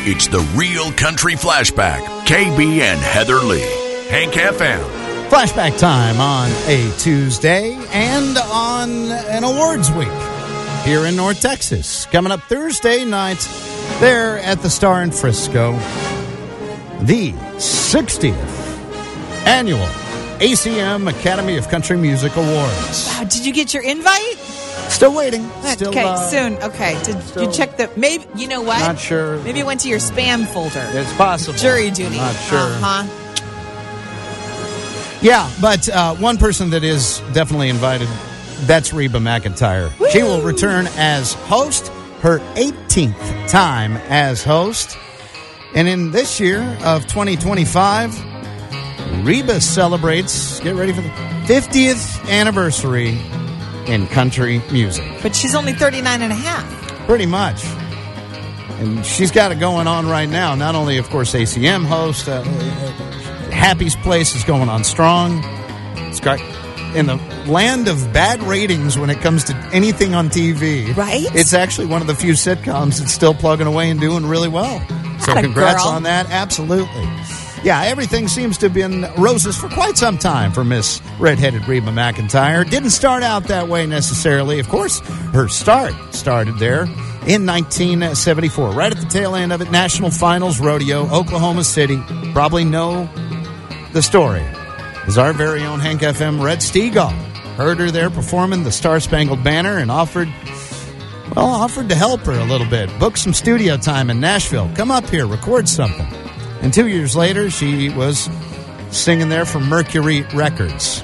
It's the Real Country Flashback. KB and Heather Lee. Hank FM. Flashback time on a Tuesday and on an awards week here in North Texas. Coming up Thursday night there at the Star in Frisco. The 60th Annual ACM Academy of Country Music Awards. Wow, did you get your invite? Still waiting. Still, soon. Okay. Did you check the... Maybe, you know what? Not sure. Maybe it went to your spam folder. It's possible. Jury duty. Not sure. Uh-huh. Yeah, but one person that is definitely invited, that's Reba McEntire. Woo! She will return as host, her 18th time as host. And in this year of 2025, Reba celebrates, get ready for the 50th anniversary in country music. But she's only 39 and a half. Pretty much. And she's got it going on right now. Not only, of course, ACM host, Happy's Place is going on strong. It's got in the land of bad ratings when it comes to anything on TV. Right? It's actually one of the few sitcoms that's still plugging away and doing really well. So Atta congrats girl. on that. Absolutely. Yeah, everything seems to have been roses for quite some time for Miss Redheaded Reba McEntire. Didn't start out that way necessarily. Of course, her start started there in 1974. Right at the tail end of it, National Finals Rodeo, Oklahoma City. Probably know the story. Is our very own Hank FM Red Steagall. Heard her there performing the Star Spangled Banner and offered to help her a little bit. Book some studio time in Nashville. Come up here, record something. And 2 years later, she was singing there for Mercury Records.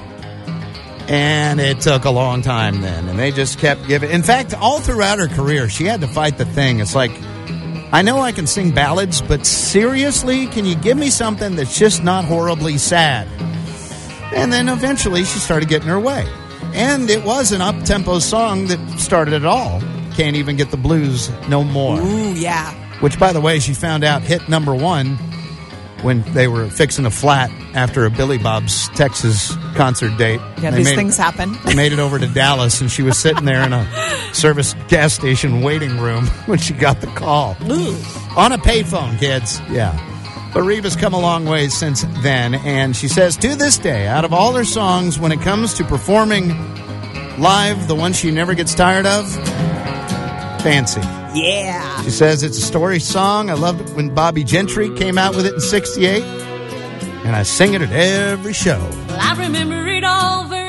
And it took a long time then. And they just kept giving. In fact, all throughout her career, she had to fight the thing. It's like, I know I can sing ballads, but seriously, can you give me something that's just not horribly sad? And then eventually she started getting her way. And it was an up-tempo song that started it all. Can't Even Get the Blues No More. Ooh, yeah. Which, by the way, she found out hit number one when they were fixing a flat after a Billy Bob's Texas concert date. Yeah, these things happen. They made it over to Dallas, and she was sitting there in a service gas station waiting room when she got the call. Ooh. On a payphone, kids. Yeah. But Reba's come a long way since then, and she says to this day, out of all her songs, when it comes to performing live, the one she never gets tired of, Fancy. Yeah. She says it's a story song. I loved it when Bobby Gentry came out with it in '68, and I sing it at every show. Well, I remember it all very